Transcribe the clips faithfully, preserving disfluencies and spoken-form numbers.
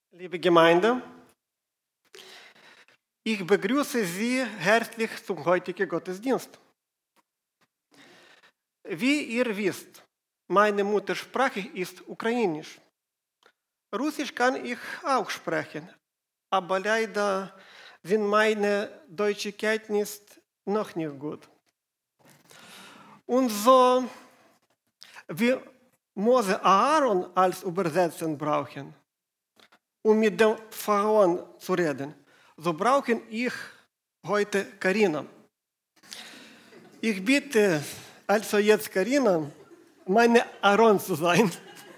Liebe Gemeinde, ich begrüße Sie herzlich zum heutigen Gottesdienst. Wie ihr wisst, meine Muttersprache ist Ukrainisch. Russisch kann ich auch sprechen, aber leider sind meine deutsche Kenntnisse noch nicht gut. Und so wie Mose Aaron als Übersetzer brauchen, um mit dem Pharaon zu reden, so brauche ich heute Karina. Ich bitte also jetzt Karina, meine Aaron zu sein.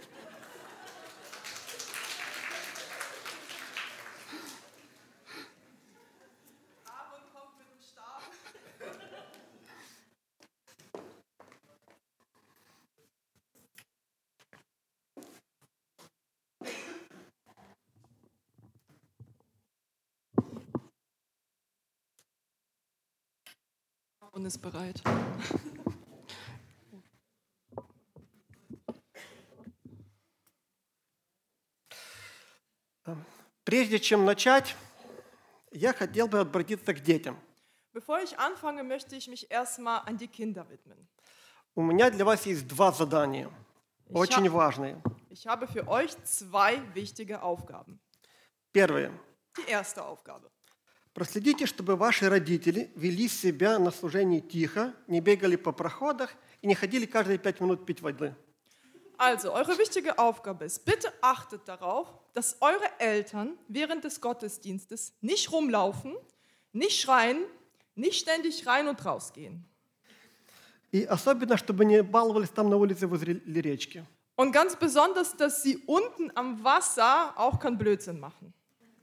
Aaron kommt mit dem Stab. Und ist bereit. Прежде чем начать, я хотел бы обратиться к детям. Bevor ich anfange, möchte ich mich erstmal an die Kinder widmen. У меня для вас есть два задания, очень важные. Ich habe für euch zwei wichtige Aufgaben. Первое. Die erste Aufgabe. Проследите, чтобы ваши родители вели себя на служении тихо, не бегали по проходах и не ходили каждые пять минут пить воды. Also, eure wichtige Aufgabe ist, bitte achtet darauf, dass eure Eltern während des Gottesdienstes nicht rumlaufen, nicht schreien, nicht ständig rein und raus gehen. И особенно, чтобы не баловались там на улице возле речки. Und ganz besonders, dass sie unten am Wasser auch keinen Blödsinn machen.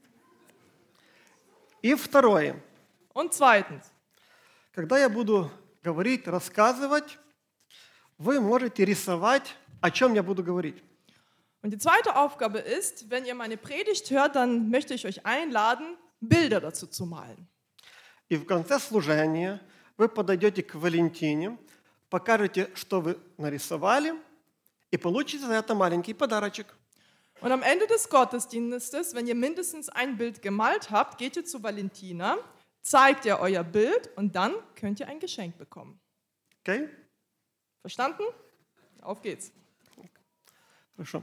И второе. Und zweitens, Когда я буду говорить, рассказывать, вы можете рисовать, о чем я буду говорить. und die zweite Aufgabe ist, wenn ihr meine Predigt hört, dann möchte ich euch einladen, Bilder dazu zu malen. И в конце служения вы подойдете к Валентине, покажете, что вы нарисовали, и получите за это маленький подарочек. Und am Ende des Gottesdienstes, wenn ihr mindestens ein Bild gemalt habt, geht ihr zu Valentina, zeigt ihr euer Bild und dann könnt ihr ein Geschenk bekommen. Okay? Verstanden? Auf geht's. Хорошо.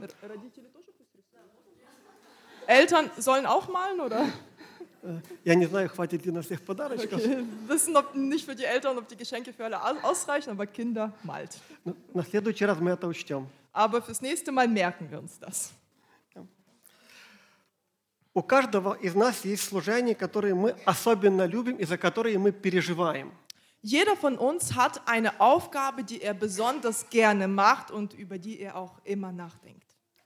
Eltern sollen auch malen, oder? Я не знаю, хватит ли на всех подарочков. Wir wissen ob, nicht für die Eltern, ob die Geschenke für alle aus- ausreichen, aber Kinder malt. Но на следующий раз мы это учтем. Aber fürs nächste Mal merken wir uns das. У каждого из нас есть служения, которые мы особенно любим и за которые мы переживаем. Jeder von uns hat eine Aufgabe, die er besonders gerne macht und über die er auch immer nachdenkt.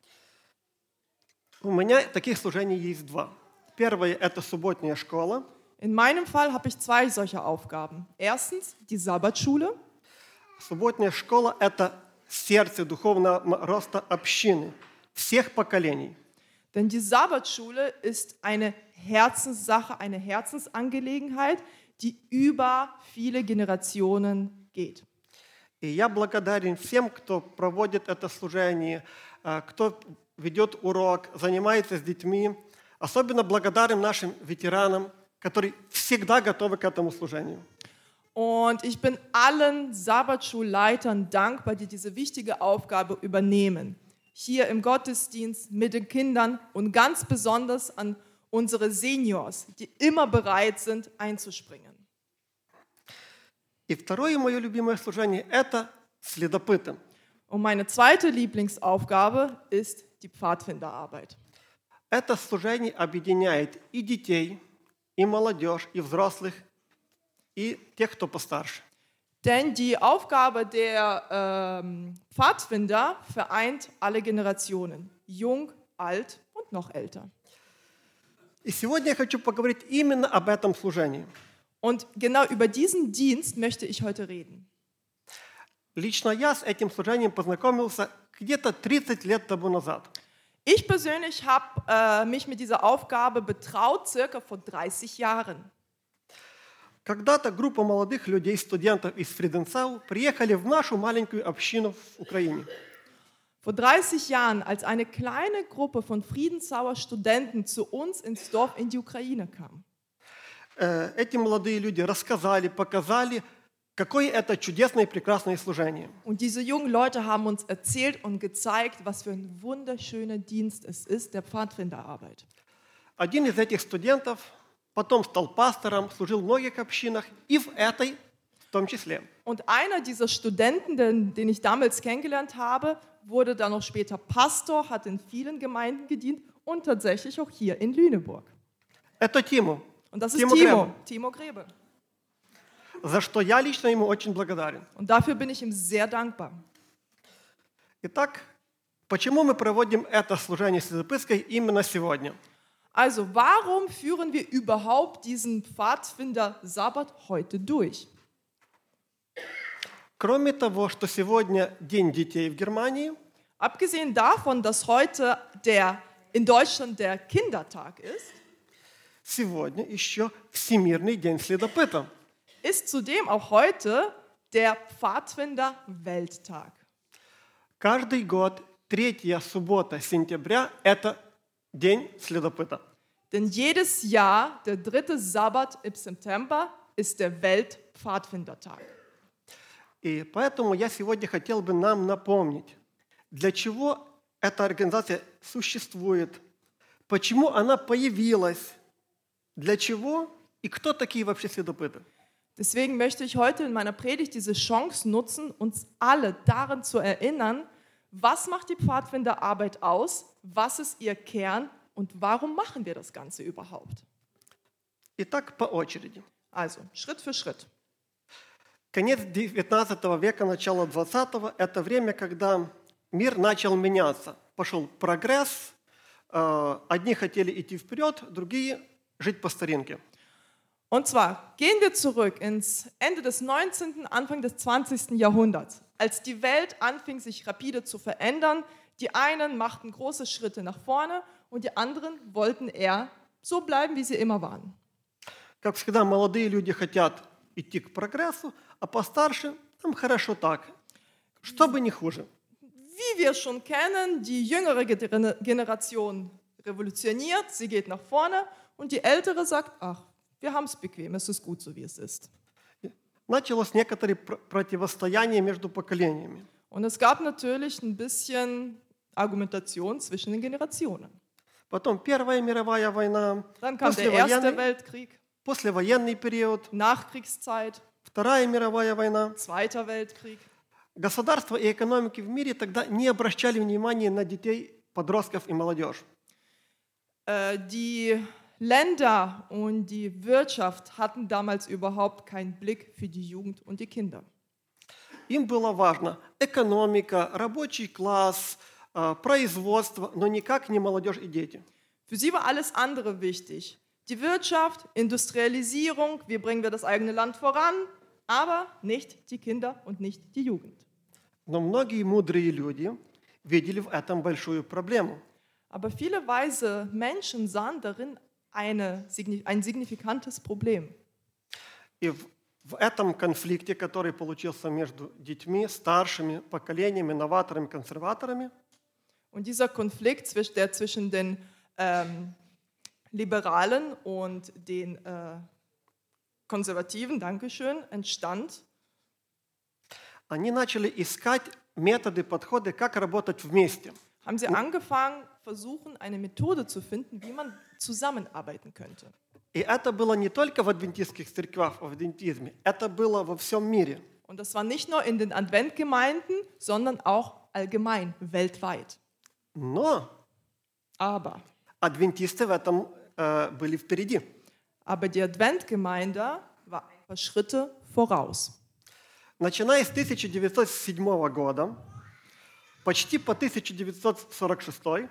У меня таких служений есть два. Первое – это субботняя школа. In meinem Fall habe ich zwei solcher Aufgaben. Erstens die Sabbatschule. Субботняя школа – это сердце духовного роста общины всех поколений. Denn die Sabbatschule ist eine Herzenssache, eine Herzensangelegenheit, die über viele Generationen geht. И я благодарен всем, кто проводит это служение, э, кто ведет урок, занимается с детьми. Особенно благодарен нашим ветеранам, которые всегда готовы к этому служению. Und ich bin allen Sabbatschulleitern dankbar, die diese wichtige Aufgabe übernehmen. Hier im Gottesdienst mit den Kindern und ganz besonders an unsere Seniors, die immer bereit sind, einzuspringen. И второе мое любимое служение – это следопыты. Und meine zweite Lieblingsaufgabe ist die Pfadfinderarbeit. Это служение объединяет и детей, и молодежь, и взрослых, и тех, кто постарше. Denn die Aufgabe der ähm, Pfadfinder vereint alle Generationen, jung, alt und noch älter. И сегодня я хочу поговорить именно об этом служении. Und genau über diesen Dienst möchte ich heute reden. Лично я с этим служением познакомился где-то тридцать лет тому назад. Ich persönlich habe äh, mich mit dieser Aufgabe betraut, circa vor dreißig Jahren. Когда-то группа молодых людей, студентов из Фриденцау, приехали в нашу маленькую общину в Украине. Vor dreißig Jahren, als eine kleine Gruppe von Friedenssauer Studenten zu uns ins Dorf in die Ukraine kam. Э, Эти молодые люди рассказали, показали, какое это чудесное и прекрасное служение. Und diese jungen Leute haben uns erzählt und gezeigt, was für ein wunderschöner Dienst es ist, der Pfadfinderarbeit. Один из этих студентов потом стал пастором, служил в многих общинах, и в этой в том числе. Und einer dieser Studenten, den, den ich damals kennengelernt habe, wurde dann noch später Pastor, hat in vielen Gemeinden gedient und tatsächlich auch hier in Lüneburg. Это Тиму, Und das ist Timo Timo, Grebe. Timo Grebe. за что я лично ему очень благодарен. Und dafür bin ich ihm sehr dankbar. Итак, почему мы проводим это служение Следопытской именно сегодня? Also, warum führen wir überhaupt diesen Pfadfinder-Sabbat heute durch? Кроме того, что сегодня День детей в Германии, Abgesehen davon, dass heute der, in Deutschland der Kindertag ist, сегодня еще Всемирный день следопыта. ist zudem auch heute der Pfadfinder-Welttag. Каждый год третья суббота сентября – это День следопыта. Denn jedes Jahr, der dritte Sabbat im September, ist der Weltpfadfindertag. И поэтому я сегодня хотел бы нам напомнить, для чего эта организация существует, почему она появилась, для чего и кто такие вообще следопыты. Deswegen möchte ich heute in meiner Predigt diese Chance nutzen, uns alle daran zu erinnern, was macht die Pfadfinderarbeit aus, was ist ihr Kern und warum machen wir das Ganze überhaupt? Итак, по очереди. Also, Schritt für Schritt. Конец девятнадцатого века, начало двадцатого – это время, когда мир начал меняться. Пошел прогресс, э, одни хотели идти вперед, другие жить по старинке. Und zwar gehen wir zurück ins Ende des neunzehnten, Anfang des zwanzigsten Jahrhunderts, als die Welt anfing, sich rapide zu verändern. Die einen machten große Schritte nach vorne und die anderen wollten eher so bleiben, wie sie immer waren. Как всегда, молодые люди хотят идти к прогрессу, а постарше нам хорошо так, чтобы не хуже. Wie wir schon kennen, die jüngere Gener- Generation revolutioniert, sie geht nach vorne und die ältere sagt, ach, wir haben es bequem, es ist gut so, wie es ist. Началось некоторое пр- противостояние между поколениями. Und es gab natürlich ein bisschen Argumentation zwischen den Generationen. Потом Первая мировая война, Dann kam der Erste послевоенный, Weltkrieg, послевоенный период, Nachkriegszeit, Вторая мировая война. Zweiter Weltkrieg. Государства и экономики в мире тогда не обращали внимания на детей, подростков и молодежь. Äh, die Länder und die Wirtschaft hatten damals überhaupt keinen Blick für die Jugend und die Kinder. Им было важно экономика, рабочий класс, э, производство, но никак не молодежь и дети. Für sie war alles andere wichtig. Die Wirtschaft, Industrialisierung, wie bringen wir das eigene Land voran, aber nicht die Kinder und nicht die Jugend. Но многие мудрые люди видели в этом большую проблему. Aber viele weise Menschen sahen darin eine, ein signifikantes Problem. И в, в этом конфликте, который получился между детьми, старшими поколениями, новаторами, консерваторами, Und dieser Konflikt, zwisch- der zwischen den ähm, Liberalen und den äh, Konservativen, Dankeschön, entstand, они начали искать методы, подходы, как работать вместе. haben sie angefangen, versuchen, eine Methode zu finden, wie man zusammenarbeiten könnte. И это было не только в адвентистских церквях, в адвентизме, это было во всем мире. Und das war nicht nur in den Adventgemeinden, sondern auch allgemein, weltweit. Но Aber, адвентисты в этом э, были впереди. aber die Adventgemeinde war ein paar Schritte voraus. Начиная с тысяча девятьсот седьмого года, почти по тысяча девятьсот сорок шестой,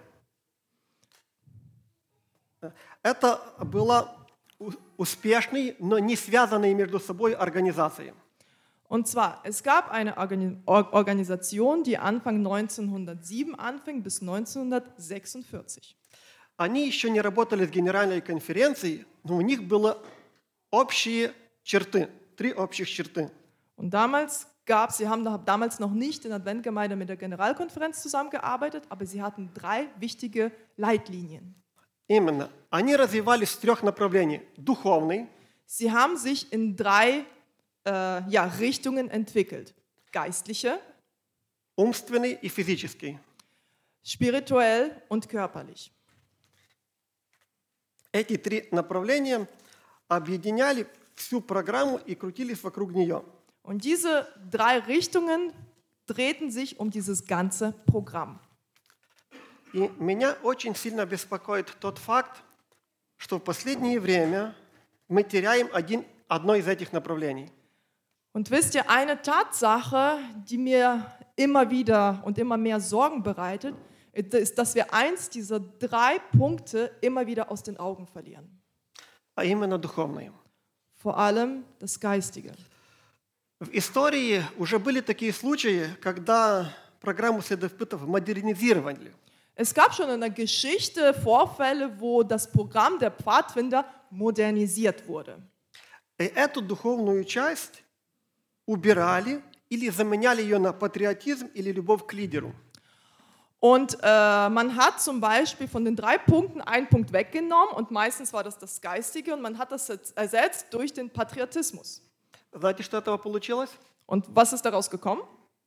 это была у- успешной, но не связанной между собой организацией. Und zwar, es gab eine Organi- Or- Organisation, die Anfang neunzehnhundertsieben anfing bis neunzehnhundertsechsundvierzig. Они еще не работали с генеральной конференцией, но у них были общие черты, три общих черты. Und damals gab, sie haben damals noch nicht in der Adventgemeinde mit der Generalkonferenz zusammengearbeitet, aber sie hatten drei wichtige Leitlinien. Именно. Они развивались в трех направлениях. Духовный, Sie haben sich in drei äh, ja, Richtungen entwickelt. Geistliche, умственный и физический. spirituell und körperlich. Эти три направления объединяли всю программу и крутились вокруг нее. Und diese drei Richtungen drehten sich um dieses ganze Programm. И меня очень сильно беспокоит тот факт, что в последнее время мы теряем один, одно из этих направлений. Und wisst ihr, eine Tatsache, die mir immer wieder und immer mehr Sorgen bereitet, ist, dass wir eins dieser drei Punkte immer wieder aus den Augen verlieren. А именно духовное. Vor allem das Geistige. В истории уже были такие случаи, когда программу следопытов модернизировали. Es gab schon in der Geschichte Vorfälle, wo das Programm der Pfadfinder modernisiert wurde. И эту духовную часть убирали или заменяли ее на патриотизм или любовь к лидеру. Und äh, man hat zum Beispiel von den drei Punkten einen Punkt weggenommen und meistens war das das Geistige und man hat das ersetzt durch den Patriotismus. Знаете, что этого получилось? Und was ist daraus gekommen?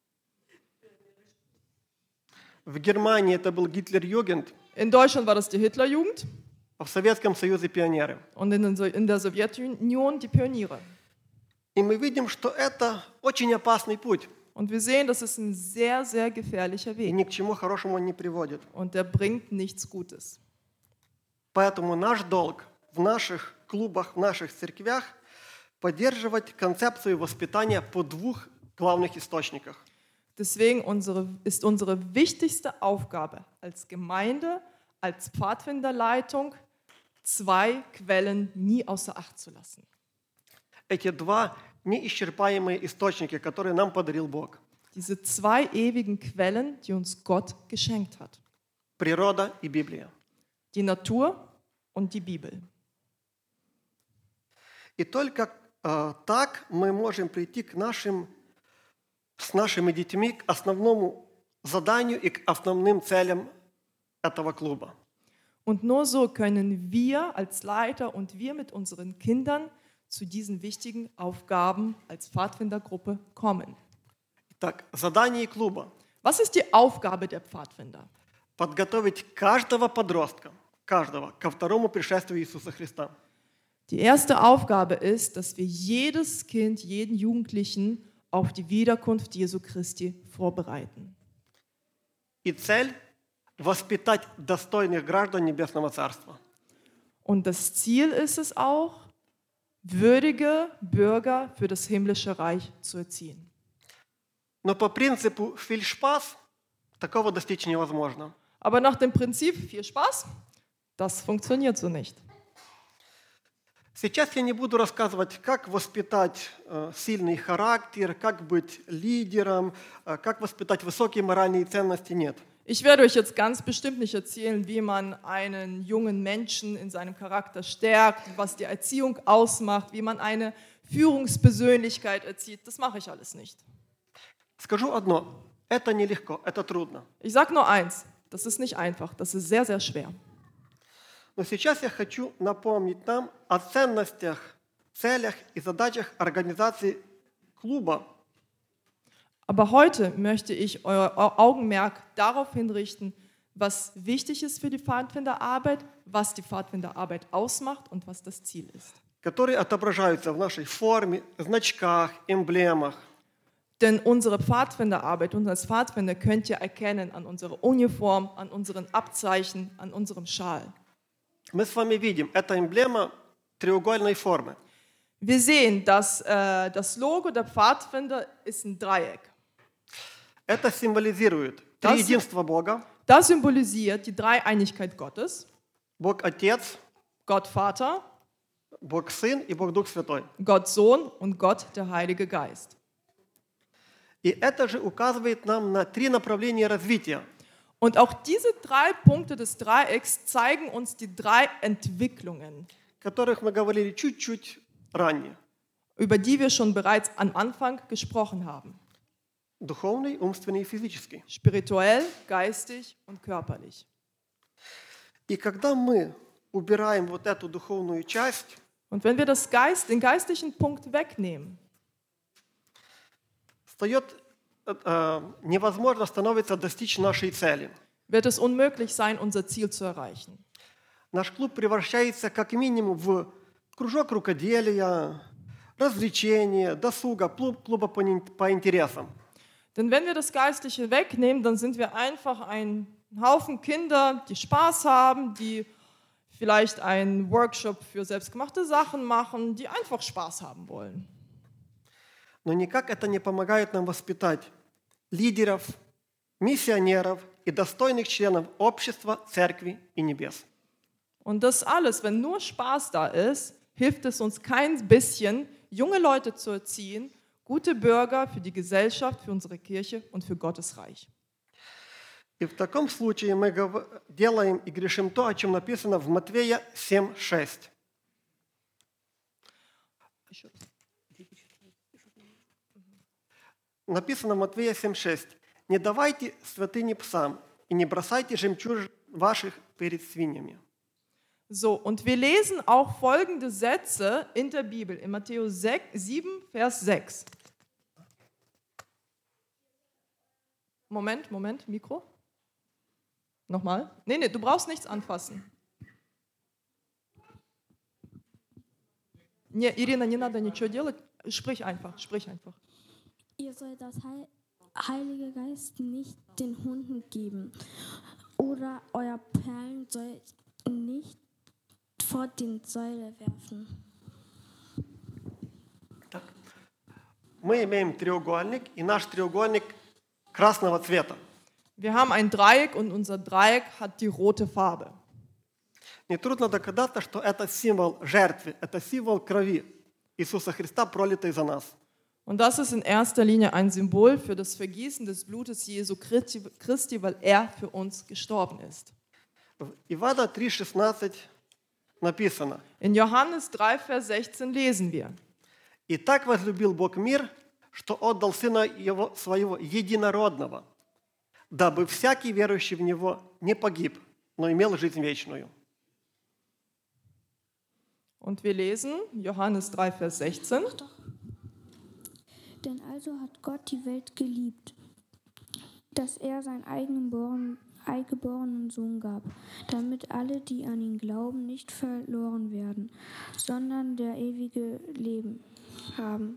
В Германии это был Гитлер-Югенд, In Deutschland war das die Hitlerjugend а в Советском Союзе пионеры. und in, den So- in der Sowjetunion die Pioniere. И мы видим, что это очень опасный путь, Und wir sehen, das ist ein sehr, sehr gefährlicher и Weg ни к чему хорошему он не приводит. und der bringt nichts Gutes. Поэтому наш долг в наших клубах, в наших церквях поддерживать концепцию воспитания по двух главных источниках. Deswegen unsere, ist unsere wichtigste Aufgabe als Gemeinde, als Pfadfinderleitung, zwei Quellen nie außer Acht zu lassen. Эти два неисчерпаемые источники, которые нам подарил Бог. Diese zwei ewigen Quellen, die uns Gott geschenkt hat. Природа и Библия. Die Natur und die Bibel. И только э, так мы можем прийти к нашим, с нашими детьми к основному заданию и к основным целям этого клуба. Und nur so können wir als Leiter und wir mit unseren Kindern zu diesen wichtigen Aufgaben als Pfadfindergruppe kommen. Итак, задание клуба Was ist die Aufgabe der Pfadfinder? – подготовить каждого подростка, каждого, ко второму пришествию Иисуса Христа. Die erste Aufgabe ist, dass wir jedes Kind, jeden Jugendlichen auf die Wiederkunft Jesu Christi vorbereiten. И цель – воспитать достойных граждан Небесного Царства. Und das Ziel ist es auch, würdige Bürger für das himmlische Reich zu erziehen. Но по принципу «фильшпас» такого достичь невозможно. Aber nach dem Prinzip viel Spaß, das funktioniert so nicht. Сейчас я не буду рассказывать, как воспитать э, сильный характер, как быть лидером, э, как воспитать высокие моральные ценности. Нет. Ich werde euch jetzt ganz bestimmt nicht erzählen, wie man einen jungen Menschen in seinem Charakter stärkt, was die Erziehung ausmacht, wie man eine Führungspersönlichkeit erzieht. Das mache ich alles nicht. Скажу одно. Это нелегко, это трудно. Ich sage nur eins, das ist nicht einfach, das ist sehr, sehr schwer. Но сейчас я хочу напомнить нам о ценностях, целях и задачах организации клуба. Aber heute möchte ich euer Augenmerk darauf hinrichten, was wichtig ist für die Pfadfinderarbeit, was die Pfadfinderarbeit ausmacht und was das Ziel ist. Которые отображаются в нашей форме, значках, эмблемах. Denn unsere Pfadfinderarbeit, uns als Pfadfinder könnt ihr erkennen an unserer Uniform, an unseren Abzeichen, an unserem Schal. Мы с вами видим, это эмблема треугольной формы. Wir sehen, dass äh, das Logo der Pfadfinder ist ein Dreieck. Это символизирует Das- триединство Бога, Das symbolisiert die Dreieinigkeit Gottes, Бог Отец, Gott Vater, Бог Сын и Бог Дух Святой. Gott Sohn und Gott der Heilige Geist. И это же указывает нам на три направления развития. Und auch diese drei Punkte des Dreiecks zeigen uns die drei Entwicklungen, о которых мы говорили чуть-чуть ранее. über die wir schon bereits am Anfang gesprochen haben. Духовный, умственный и физический. Spirituell, geistig und körperlich. И когда мы убираем вот эту духовную часть, Und wenn wir das Geist, den geistlichen Punkt wegnehmen, встает, э, невозможно становится достичь нашей цели. wird es unmöglich sein, unser Ziel zu erreichen. Наш клуб превращается как минимум в кружок рукоделия, развлечения, досуга, клуб, клуба по, не- по интересам. Denn wenn wir das Geistliche wegnehmen, dann sind wir einfach ein Haufen Kinder, die Spaß haben, die vielleicht einen Workshop für selbstgemachte Sachen machen, die einfach Spaß haben wollen. Но никак это не помогает нам воспитать лидеров, миссионеров и достойных членов общества, церкви и небес. Und das alles, wenn nur Spaß da ist, hilft es uns kein bisschen, junge Leute zu erziehen, gute Bürger für die Gesellschaft, für unsere Kirche und für Gottes Reich. И в таком случае мы гов- делаем и грешим то, о чем написано в Матвея семь шесть. Написано в Матвея семь шесть. «Не давайте святыни псам, и не бросайте жемчуж ваших перед свиньями». So, und wir lesen auch folgende Sätze in der Bibel, in Matthäus sieben, Vers sechs. Moment, Moment, Mikro. Nochmal. Nee, nee, du brauchst nichts anfassen. Не, Ирина, не надо ничего делать. Sprich einfach, sprich einfach. Ihr sollt das Heil Heilige Geist nicht den Hunden geben. Oder euer Perlen sollt nicht vor den Säule werfen. Так. Мы имеем треугольник, и наш треугольник красного цвета. Wir haben ein Dreieck und unser Dreieck hat die rote Farbe. Нетрудно догадаться, что это символ жертвы, это символ крови Иисуса Христа, пролитой за нас. Und das ist in erster Linie ein Symbol für das Vergießen des Blutes Jesu Christi, weil er für uns gestorben ist. В Ивана три шестнадцать написано: In Johannes drei, Vers sechzehn lesen wir: «И так возлюбил Бог мир, что отдал Сына Его, Своего Единородного, дабы всякий верующий в Него не погиб, но имел жизнь вечную». Und wir lesen Johannes drei, Vers sechzehn. Denn also hat Gott die Welt geliebt, dass er seinen eigenen eingeborenen Sohn gab, damit alle, die an ihn glauben, nicht verloren werden, sondern der ewige Leben haben.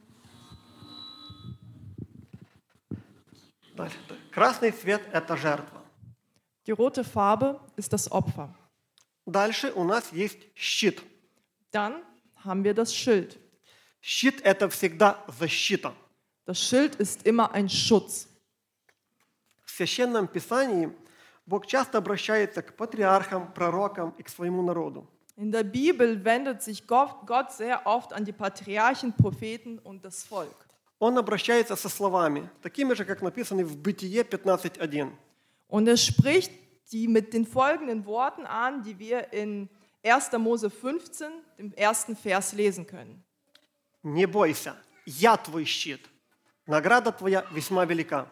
Дальше. Красный цвет – это жертва. Die rote Farbe ist das Opfer. Дальше у нас есть щит. Dann haben wir das Schild. Щит – это всегда защита. Das Schild ist immer ein Schutz. В Священном Писании Бог часто обращается к патриархам, пророкам и к своему народу. In der Bibel wendet sich Gott, Gott sehr oft an die Patriarchen, Propheten und das Volk. Он обращается со словами, такими же, как написаны в Бытие пятнадцать один. Und er spricht die mit den folgenden Worten an, die wir in erster Mose fünfzehn, dem ersten Vers, lesen können. «Не бойся, я твой щит, награда твоя весьма велика».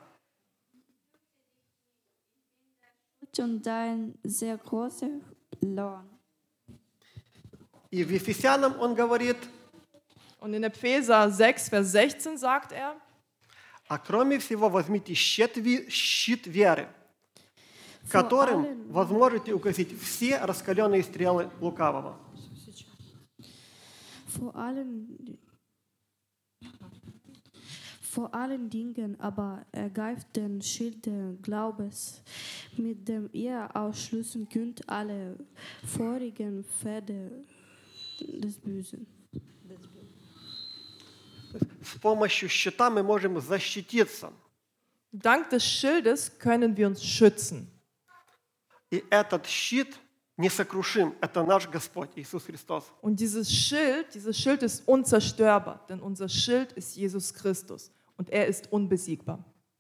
Und dein sehr großer Lohn. И в Ефесянам он говорит: Und in Epheser sechs, Vers sechzehn sagt er: «А кроме всего возьмите щит, ви- щит веры, которым вы сможете укротить все раскаленные стрелы лукавого». Vor allen, vor allen Dingen aber ergreift den Schild des Glaubens, mit dem ihr ausschließen könnt alle vorigen Pferde des Bösen. С помощью щита мы можем защититься. Dank des Schildes können wir uns schützen. И этот щит несокрушим. Это наш Господь Иисус Христос. Und dieses Schild, dieses Schild ist unzerstörbar, denn unser Schild ist Jesus Christus und er ist unbesiegbar.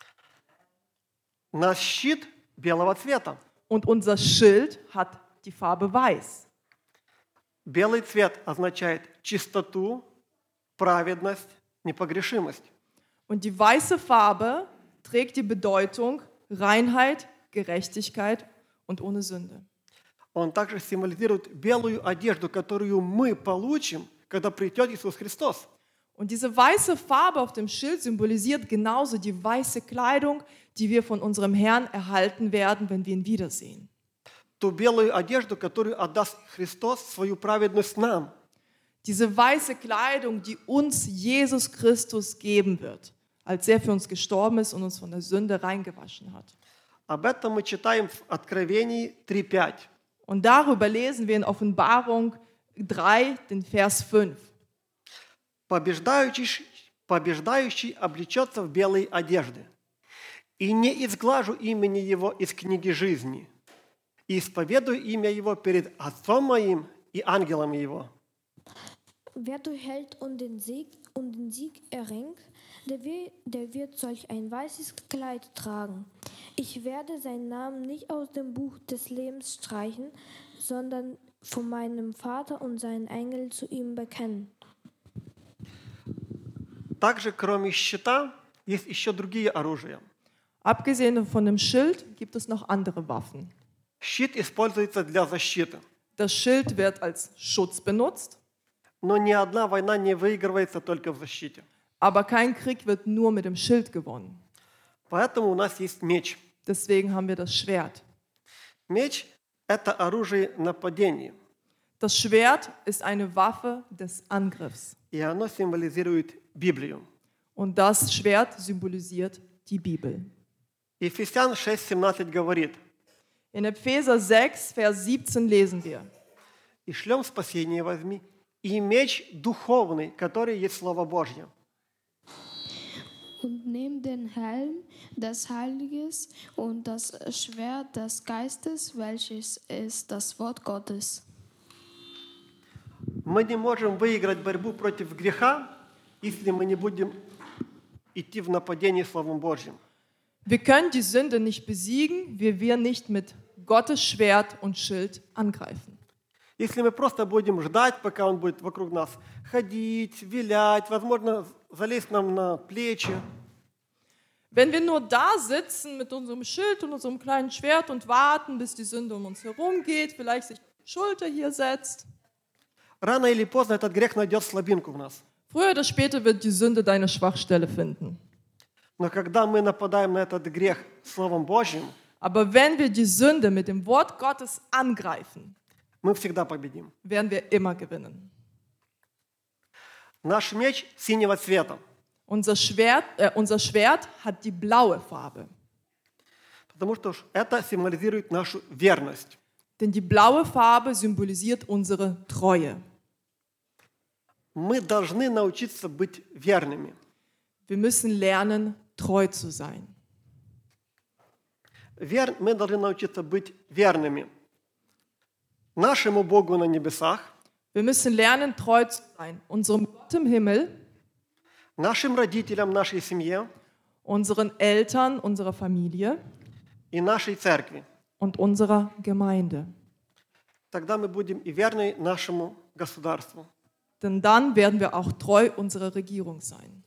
Наш щит белого цвета. Und unser Schild hat die Farbe weiß. Белый цвет означает чистоту, праведность, непогрешимость. Und die weiße Farbe trägt die Bedeutung Reinheit, Gerechtigkeit und ohne Sünde. Он также символизирует белую одежду, которую мы получим, когда придет Иисус Христос. Und diese weiße Farbe auf dem Schild symbolisiert genauso die weiße Kleidung, die wir von unserem Herrn erhalten werden, wenn wir ihn wiedersehen. Ту белую одежду, которую отдаст Христос, свою праведность нам. Diese weiße Kleidung, die uns Jesus Christus geben wird, als er für uns gestorben ist und uns von der Sünde reingewaschen hat. Об этом мы читаем в Откровении три пять. Und darüber lesen wir in Offenbarung drei, den Vers fünf. Побеждающий, побеждающий облечется в белые одежды, и не изглажу имени его из книги жизни, и исповедую имя его перед Отцом моим и ангелами его. Wer durchhält und den Sieg, und den Sieg erringt, der wird, der wird solch ein weißes Kleid tragen. Ich werde seinen Namen nicht aus dem Buch des Lebens streichen, sondern von meinem Vater und seinen Engeln zu ihm bekennen. Также, кроме щита, есть еще другие оружия. Abgesehen von dem Schild gibt es noch andere Waffen. Щит используется для защиты. Das Schild wird als Schutz benutzt, Но ни одна война не выигрывается только в защите. aber kein Krieg wird nur mit dem Schild gewonnen. Поэтому у нас есть меч. Deswegen haben wir das Schwert. Меч – это оружие нападения, Das Schwert ist eine Waffe des Angriffs. и оно символизирует Библию. Und das Schwert symbolisiert die Bibel. Ефесян шесть семнадцать говорит: In Epheser sechs, Vers siebzehn lesen wir: «И шлем спасение возьми, и меч духовный, который есть Слово Божье». Und nimm den Helm des Heiliges und das Schwert des Geistes, welches ist das Wort Gottes. Мы не можем выиграть борьбу против греха, если мы не будем идти в нападение Словом Божьим. Wir können die Sünde nicht besiegen, wie wir nicht mit Gottes Schwert und Schild angreifen. Если мы просто будем ждать, пока Он будет вокруг нас ходить, вилять, возможно, залезть нам на плечи, Wenn wir nur da sitzen mit unserem Schild und unserem kleinen Schwert und warten, bis die Sünde um uns herum geht, vielleicht sich die Schulter hier setzt, рано или поздно этот грех найдет слабинку в нас. früher oder später wird die Sünde deine Schwachstelle finden. Но когда мы нападаем на этот грех Словом Божьим, Aber wenn wir die Sünde mit dem Wort Gottes angreifen, мы всегда победим. werden wir immer gewinnen. Наш меч синего цвета, Unser Schwert, äh, unser Schwert hat die blaue Farbe, потому что это символизирует нашу верность. denn die blaue Farbe symbolisiert unsere Treue. Мы должны научиться быть верными. Wir müssen lernen, treu zu sein. Вер... Мы должны научиться быть верными нашему Богу на небесах, Wir müssen lernen, treu zu sein, unserem Gott im Himmel, нашим родителям, нашей семье unseren Eltern, unserer Familie и нашей церкви. und unserer Gemeinde. Тогда мы будем и верны нашему государству. Denn dann werden wir auch treu unserer Regierung sein.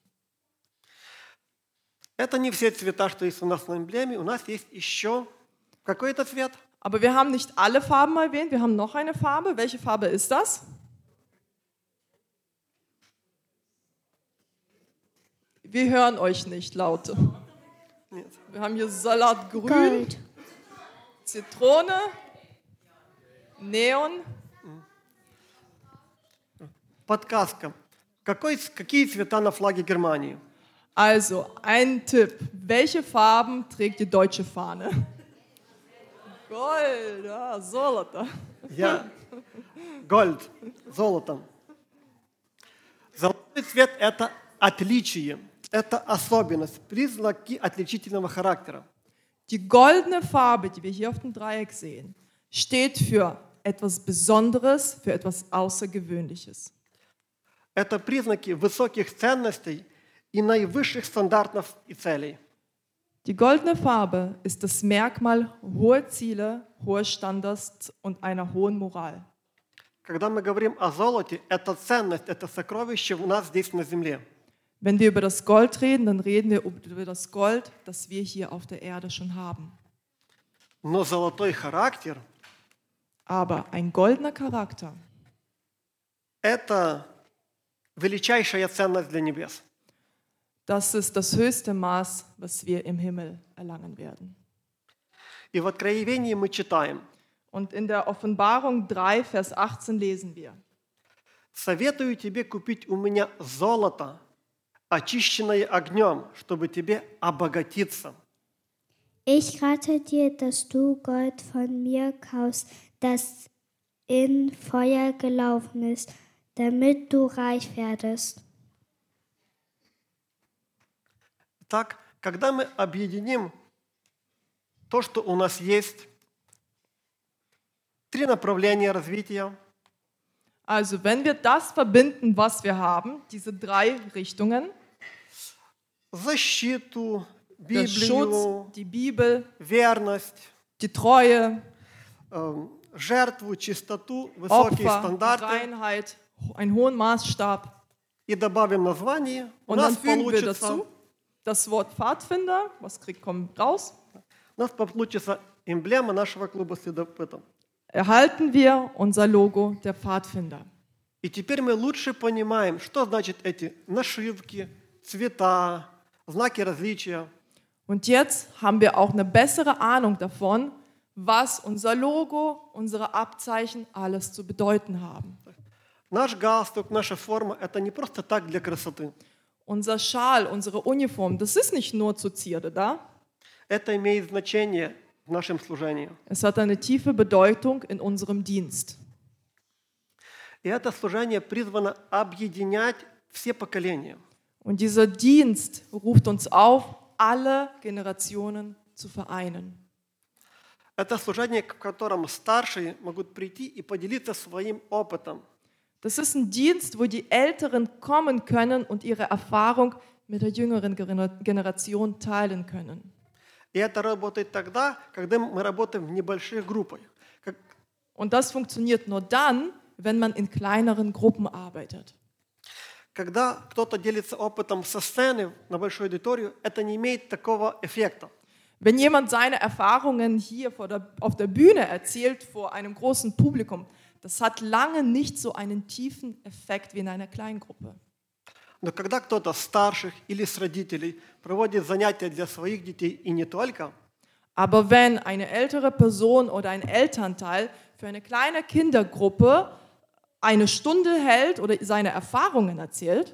Это не все цвета, что есть у нас на эмблеме. У нас есть еще какой-то цвет. Aber wir haben nicht alle Farben erwähnt, wir haben noch eine Farbe. Welche Farbe ist das? Wir hören euch nicht, Laute. Wir haben hier Salatgrün, Gold. Zitrone, Neon. Подсказка. Какой, какие цвета на флаге Германии? Also, ein Tipp. Welche Farben trägt die deutsche Fahne? Gold, ja, золото. Я. Гольд. Золотом. Золотой цвет – это отличие. Это особенность, признаки отличительного характера. Die goldene Farbe, die wir hier auf dem Dreieck sehen, steht für etwas Besonderes, für etwas Außergewöhnliches. Это признаки высоких ценностей и наивысших стандартов и целей. Die goldene Farbe ist das Merkmal hoher Ziele, hoher Standards und einer hohen Moral. Когда мы говорим о золоте, это ценность, это сокровище у нас здесь на земле. Wenn wir über das Gold reden, dann reden wir über das Gold, das wir hier auf der Erde schon haben. Но золотой характер Aber ein goldener Charakter, – это величайшая ценность для небес. das ist das höchste Maß, was wir im Himmel erlangen werden. И в Откровении мы читаем: Und in der Offenbarung drei, Vers achtzehn lesen wir: «Советую тебе купить у меня золото, очищенное огнем, чтобы тебе обогатиться». Ich rate dir, dass du Gold von mir kaufst, das in Feuer gelaufen ist, damit du reich werdest. Так, когда мы объединим то, что у нас есть, три направления развития, Also wenn wir das verbinden, was wir haben, diese drei Richtungen, защиту, der Schutz, Библию, die Bibel, верность, die Treue, э, жертву, чистоту, высокие Opfer, стандарты, Reinheit, einen hohen Maßstab. и добавим название, у Und нас dann fügen wir получится, dazu das Wort Pfadfinder, was kriegt, kommt raus, у нас получится эмблема нашего клуба следопытов. erhalten wir unser Logo der Pfadfinder. И теперь мы лучше понимаем, что значит эти нашивки, цвета, знаки различия. Und jetzt haben wir auch eine bessere Ahnung davon, was unser Logo, unsere Abzeichen alles zu bedeuten haben. Наш галстук, наша форма – это не просто так для красоты. Unser Schal, unsere Uniform, das ist nicht nur zur Zierde da. Это имеет значение в нашем служении. Es hat eine tiefe Bedeutung in unserem Dienst. И это служение призвано объединять все поколения. Und dieser Dienst ruft uns auf, alle Generationen zu vereinen. Это служение, в котором старшие могут прийти и поделиться своим опытом. Das ist ein Dienst, wo die Älteren kommen können und ihre Erfahrung mit der jüngeren Gener- Generation teilen können. И это работает тогда, когда мы работаем в небольших группах. Как- Und das funktioniert nur dann, wenn man in kleineren Gruppen arbeitet. Когда кто-то делится опытом со сцены на большую аудиторию, это не имеет такого эффекта. Wenn jemand seine Erfahrungen hier vor der, auf der Bühne erzählt, vor einem großen Publikum, das hat lange nicht so einen tiefen Effekt wie in einer Kleingruppe. Но когда кто-то с старших или с родителей проводит занятия для своих детей и не только, Aber wenn eine ältere Person oder ein Elternteil für eine kleine Kindergruppe eine Stunde hält oder seine Erfahrungen erzählt,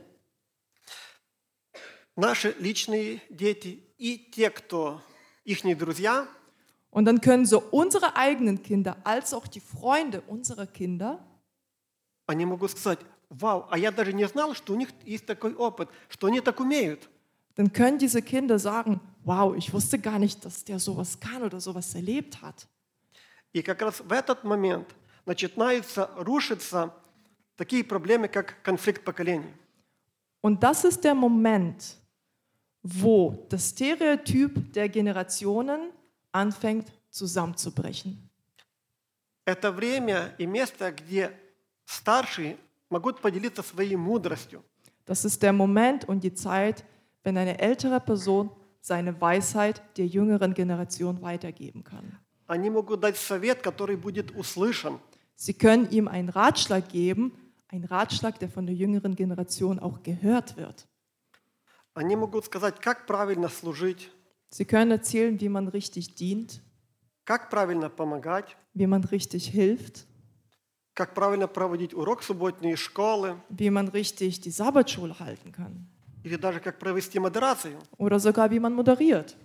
наши личные дети и те, кто ихние друзья, und dann können so unsere eigenen Kinder als auch die Freunde unserer Kinder, они могут сказать: «Вау, а я даже не знал, что у них есть такой опыт, что они так умеют». dann können diese Kinder sagen, wow, ich wusste gar nicht, dass der sowas kann oder sowas erlebt hat. И как раз в этот момент начинаются рушиться такие проблемы, как конфликт поколений. Und das ist der Moment, wo das Stereotyp der Generationen anfängt zusammenzubrechen. Это время и место, где старшие могут поделиться своей мудростью. Das ist der Moment und die Zeit, wenn eine ältere Person seine Weisheit der jüngeren Generation weitergeben kann. Они могут дать совет, который будет услышан. Sie können ihm einen Ratschlag geben, einen Ratschlag, der von der jüngeren Generation auch gehört wird. Они могут сказать, как правильно служить, Sie können erzählen, wie man richtig dient, как правильно помогать, wie man richtig hilft, как правильно проводить урок субботней школы, wie man richtig die Sabbatschule halten kann или даже как провести модерацию. oder sogar wie man moderiert.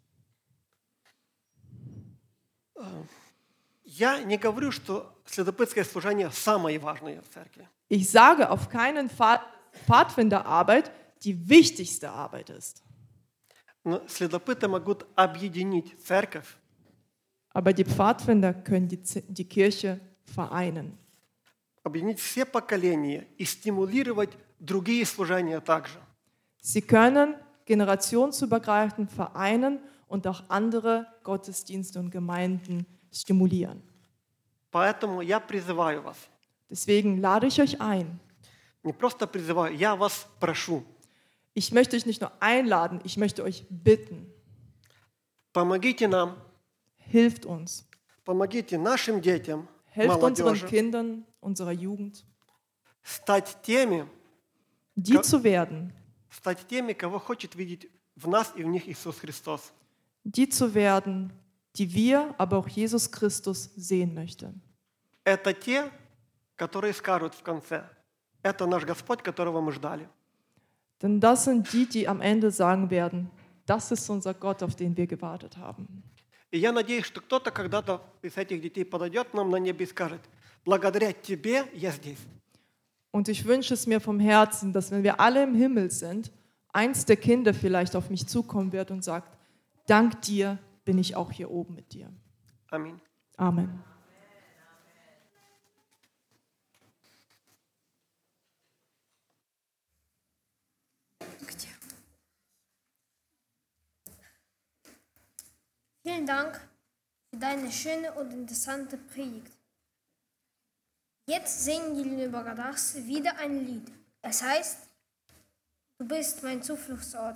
Я не говорю, что следопытское служение самое важное в церкви. Ich sage auf keinen Fall, Pfadfinderarbeit die wichtigste Arbeit ist. Но следопыты могут объединить церковь, Aber die Pfadfinder können die, Z- die Kirche vereinen. объединить все поколения и стимулировать другие служения также. Sie können generationsübergreifend vereinen und auch andere Gottesdienste und Gemeinden stimulieren. Поэтому я призываю вас, Deswegen lade ich euch ein. не просто призываю, я вас прошу, Ich möchte euch nicht nur einladen, ich möchte euch bitten. Помогите нам, Hilft uns. помогите нашим детям, Helft unseren молодежи, Kindern, unserer Jugend, стать теми, die Ka- zu werden, стать теми, кого хочет видеть в нас и в них Иисус Христос. die zu werden, die wir, aber auch Jesus Christus sehen möchten. Это те, которые скажут в конце, это наш Господь, которого мы ждали. Denn das sind die, die am Ende sagen werden, das ist unser Gott, auf den wir gewartet haben. И я надеюсь, что кто-то когда-то из этих детей подойдет к нам на небе и скажет, благодаря тебе я здесь. Und ich wünsche es mir vom Herzen, dass wenn wir alle im Himmel sind, eins der Kinder vielleicht auf mich zukommen wird und sagt, dank dir bin ich auch hier oben mit dir. Аминь. Amen. Vielen Dank für deine schöne und interessante Predigt. Jetzt singen die Lüneburgers wieder ein Lied. Es heißt, du bist mein Zufluchtsort.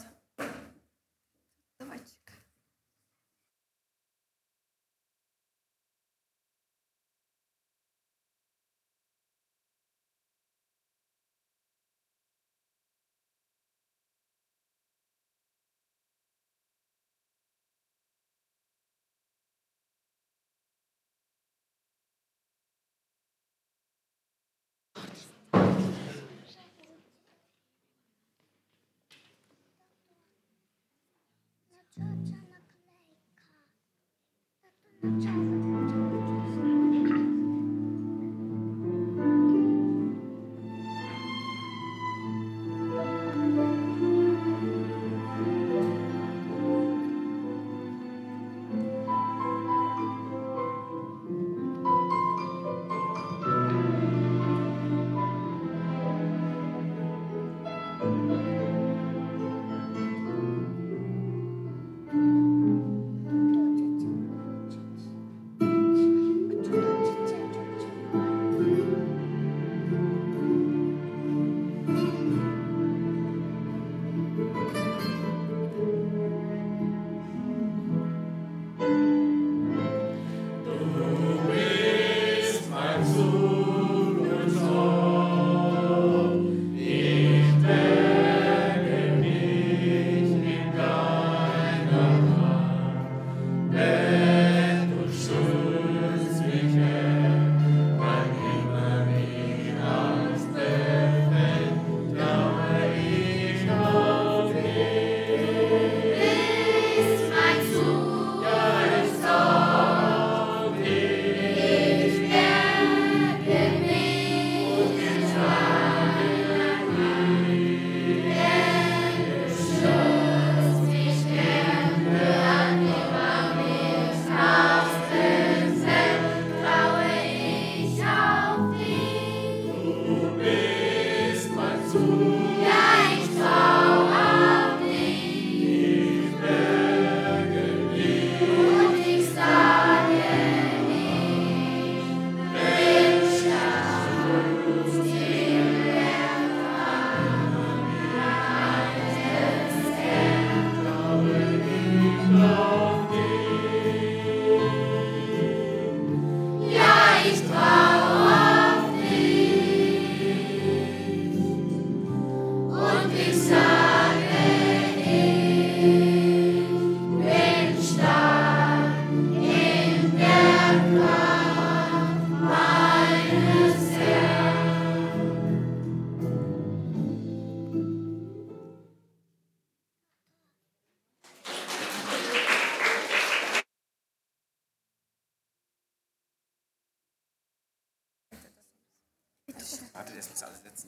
Warte, das muss alles setzen.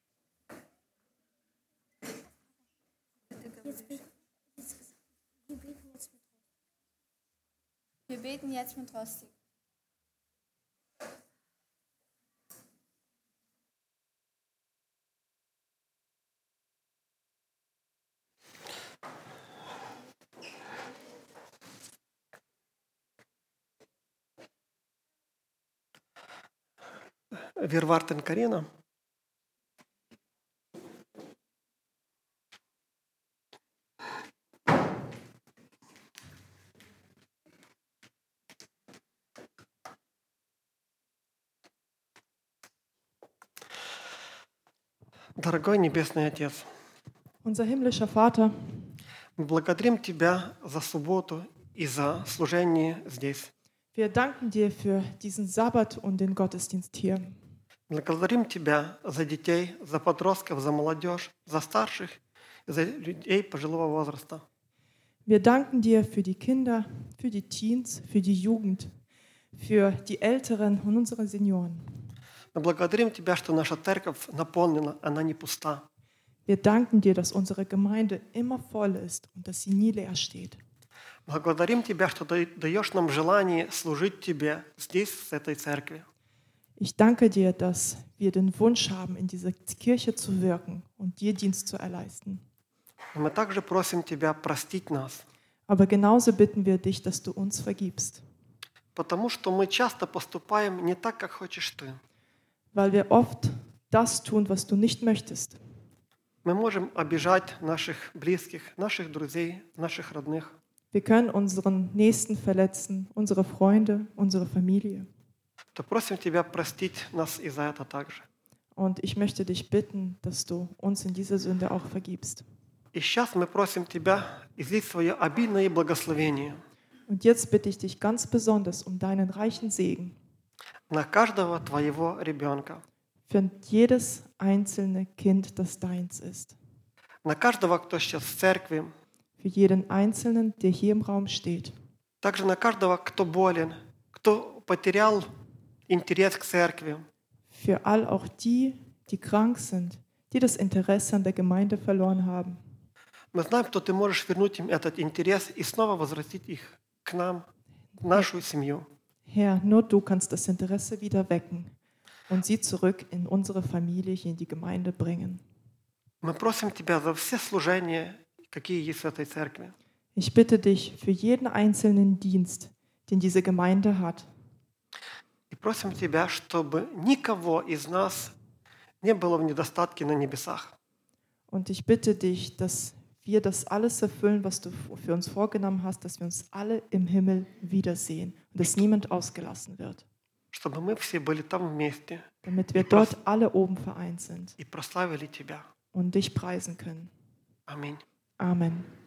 Wir beten jetzt mit Rosti. Wir warten Karina. Дорогой Небесный Отец, Unser himmlischer Vater, мы благодарим Тебя за субботу и за служение здесь. wir danken dir für diesen Sabbat und den Gottesdienst hier. Благодарим Тебя за детей, за подростков, за молодежь, за старших, за людей пожилого возраста. Wir danken dir für die Kinder, für die Teens, für die Jugend, für die Älteren und unsere Senioren. Мы благодарим Тебя, что наша церковь наполнена, она не пуста. Wir danken dir, dass unsere Gemeinde immer voll ist und dass sie nie leer steht. Благодарим Тебя, что Ты даешь нам желание служить Тебе здесь, в этой церкви. Ich danke dir, dass wir den Wunsch haben, in dieser Kirche zu wirken und dir Dienst zu erleisten. И мы также просим Тебя простить нас, Aber genauso bitten wir dich, dass du uns vergibst, потому что мы часто поступаем не так, как хочешь Ты. weil wir oft das tun, was du nicht möchtest. Мы можем обижать наших близких, наших друзей, наших родных. Wir können unseren Nächsten verletzen, unsere Freunde, unsere Familie. То просим Тебя простить нас и за это также. Und ich möchte dich bitten, dass du uns in dieser Sünde auch vergibst. И сейчас мы просим Тебя излить свое обильное благословение Und jetzt bitte ich dich ganz besonders um deinen reichen Segen на каждого Твоего ребенка, für jedes einzelne Kind, das deins ist. на каждого, кто сейчас в церкви, Für jeden Einzelnen, der hier im Raum steht. также на каждого, кто болен, кто потерял интерес к церкви. Für all auch die, die krank sind, die das Interesse an der Gemeinde verloren haben. Мы знаем, что Ты можешь вернуть им этот интерес и снова возвратить их к нам, в нашу семью. Herr, nur du kannst das Interesse wieder wecken und sie zurück in unsere Familie, hier in die Gemeinde bringen. Мы просим Тебя за все служения, какие есть в этой церкви. Ich bitte dich für jeden einzelnen Dienst, den diese Gemeinde hat. И просим Тебя, чтобы никого из нас не было в недостатке на небесах. Und ich bitte dich, dass wir das alles erfüllen, was du für uns vorgenommen hast, dass wir uns alle im Himmel wiedersehen und dass niemand ausgelassen wird, Чтобы мы все были там вместе damit wir dort alle oben vereint sind и прославили Тебя. und dich preisen können. Аминь. Amen.